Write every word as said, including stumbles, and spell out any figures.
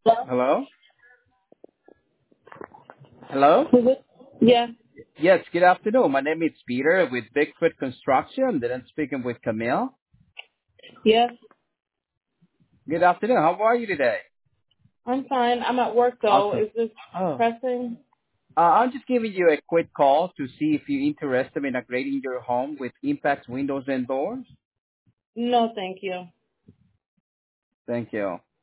Hello? Hello? Hello? Is it? Yeah. Yes, good afternoon. My name is Peter with Bigfoot Construction. Then I'm speaking with Camille. Yes. Good afternoon. How are you today? I'm fine. I'm at work though. Awesome. Is this Oh. pressing? Uh, I'm just giving you a quick call to see if you're interested in upgrading your home with Impact windows and doors. No, thank you. Thank you.